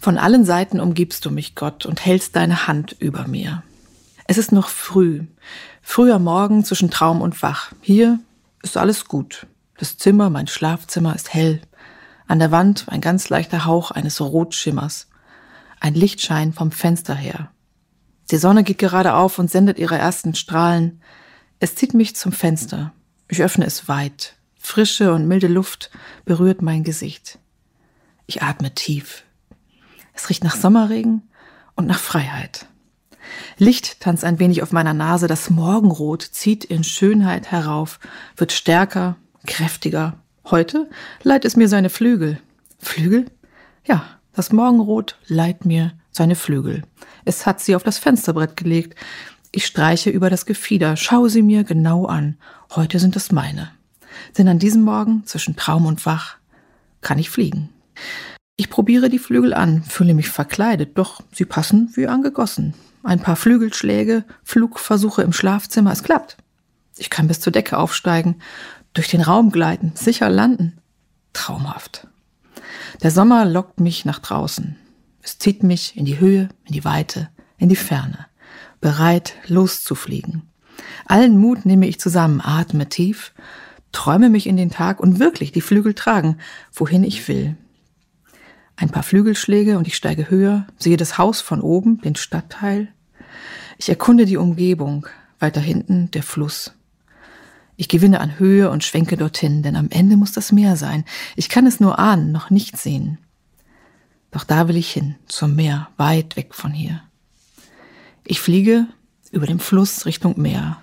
Von allen Seiten umgibst du mich, Gott, und hältst deine Hand über mir. Es ist noch früher Morgen zwischen Traum und Wach. Hier ist alles gut. Das Zimmer, mein Schlafzimmer, ist hell. An der Wand ein ganz leichter Hauch eines Rotschimmers. Ein Lichtschein vom Fenster her. Die Sonne geht gerade auf und sendet ihre ersten Strahlen. Es zieht mich zum Fenster. Ich öffne es weit. Frische und milde Luft berührt mein Gesicht. Ich atme tief. Es riecht nach Sommerregen und nach Freiheit. Licht tanzt ein wenig auf meiner Nase. Das Morgenrot zieht in Schönheit herauf, wird stärker, kräftiger. Heute leiht es mir seine Flügel. Flügel? Ja, das Morgenrot leiht mir seine Flügel. Es hat sie auf das Fensterbrett gelegt. Ich streiche über das Gefieder, schaue sie mir genau an. Heute sind es meine. Denn an diesem Morgen, zwischen Traum und Wach, kann ich fliegen. Ich probiere die Flügel an, fühle mich verkleidet, doch sie passen wie angegossen. Ein paar Flügelschläge, Flugversuche im Schlafzimmer, es klappt. Ich kann bis zur Decke aufsteigen, durch den Raum gleiten, sicher landen. Traumhaft. Der Sommer lockt mich nach draußen. Es zieht mich in die Höhe, in die Weite, in die Ferne. Bereit, loszufliegen. Allen Mut nehme ich zusammen, atme tief, träume mich in den Tag und wirklich die Flügel tragen, wohin ich will. Ein paar Flügelschläge und ich steige höher, sehe das Haus von oben, den Stadtteil. Ich erkunde die Umgebung, weiter hinten der Fluss. Ich gewinne an Höhe und schwenke dorthin, denn am Ende muss das Meer sein. Ich kann es nur ahnen, noch nicht sehen. Doch da will ich hin, zum Meer, weit weg von hier. Ich fliege über dem Fluss Richtung Meer.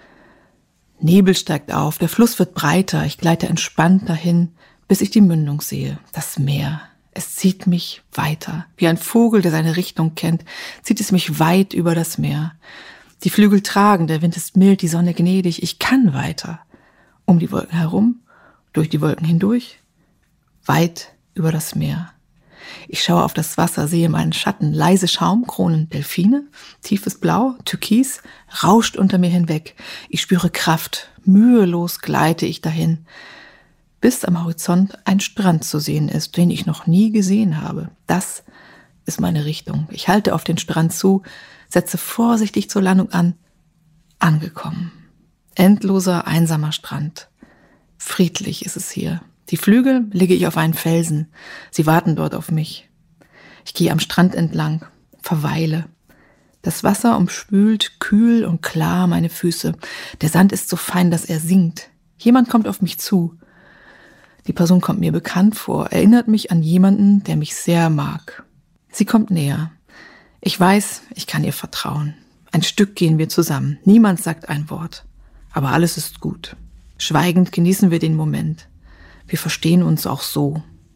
Nebel steigt auf, der Fluss wird breiter, ich gleite entspannt dahin, bis ich die Mündung sehe, das Meer. Es zieht mich weiter. Wie ein Vogel, der seine Richtung kennt, zieht es mich weit über das Meer. Die Flügel tragen, der Wind ist mild, die Sonne gnädig. Ich kann weiter. Um die Wolken herum, durch die Wolken hindurch, weit über das Meer. Ich schaue auf das Wasser, sehe meinen Schatten, leise Schaumkronen, Delfine, tiefes Blau, Türkis, rauscht unter mir hinweg. Ich spüre Kraft, mühelos gleite ich dahin, bis am Horizont ein Strand zu sehen ist, den ich noch nie gesehen habe. Das ist meine Richtung. Ich halte auf den Strand zu, setze vorsichtig zur Landung an. Angekommen. Endloser, einsamer Strand. Friedlich ist es hier. Die Flügel lege ich auf einen Felsen. Sie warten dort auf mich. Ich gehe am Strand entlang, verweile. Das Wasser umspült kühl und klar meine Füße. Der Sand ist so fein, dass er sinkt. Jemand kommt auf mich zu. Die Person kommt mir bekannt vor, erinnert mich an jemanden, der mich sehr mag. Sie kommt näher. Ich weiß, ich kann ihr vertrauen. Ein Stück gehen wir zusammen. Niemand sagt ein Wort. Aber alles ist gut. Schweigend genießen wir den Moment. Wir verstehen uns auch so.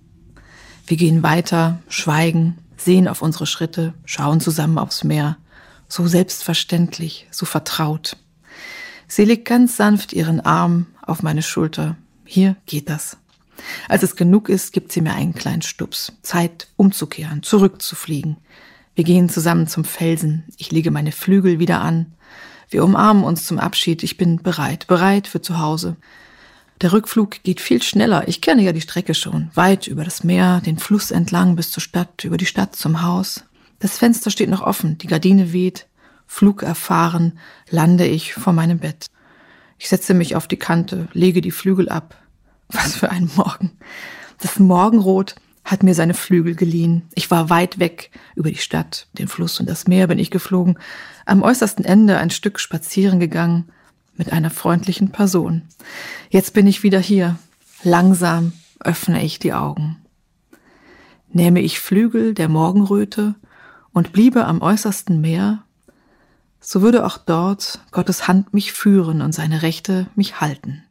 Wir gehen weiter, schweigen, sehen auf unsere Schritte, schauen zusammen aufs Meer. So selbstverständlich, so vertraut. Sie legt ganz sanft ihren Arm auf meine Schulter. Hier geht das. Als es genug ist, gibt sie mir einen kleinen Stups. Zeit, umzukehren, zurückzufliegen. Wir gehen zusammen zum Felsen. Ich lege meine Flügel wieder an. Wir umarmen uns zum Abschied. Ich bin bereit für zu Hause. Der Rückflug geht viel schneller. Ich kenne ja die Strecke schon. Weit über das Meer, den Fluss entlang bis zur Stadt, über die Stadt zum Haus. Das Fenster steht noch offen, die Gardine weht. Flugerfahren lande ich vor meinem Bett. Ich setze mich auf die Kante, lege die Flügel ab. Was für ein Morgen. Das Morgenrot hat mir seine Flügel geliehen. Ich war weit weg, über die Stadt, den Fluss und das Meer bin ich geflogen. Am äußersten Ende ein Stück spazieren gegangen mit einer freundlichen Person. Jetzt bin ich wieder hier. Langsam öffne ich die Augen. Nähme ich Flügel der Morgenröte und bliebe am äußersten Meer, so würde auch dort Gottes Hand mich führen und seine Rechte mich halten.